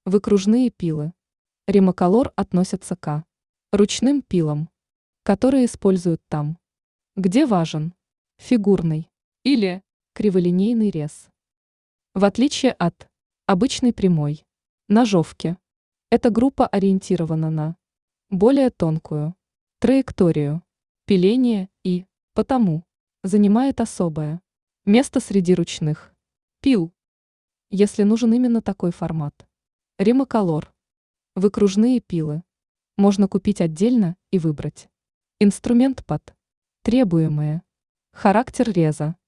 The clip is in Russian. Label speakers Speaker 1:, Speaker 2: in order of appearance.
Speaker 1: Выкружные пилы. Римоколор относятся к ручным пилам, которые используют там, где важен фигурный или криволинейный рез. В отличие от обычной прямой ножовки, эта группа ориентирована на более тонкую траекторию пиления и, потому, занимает особое место среди ручных пил, если нужен именно такой формат. Римоколор. Выкружные пилы. Можно купить отдельно и выбрать инструмент под требуемые характер реза.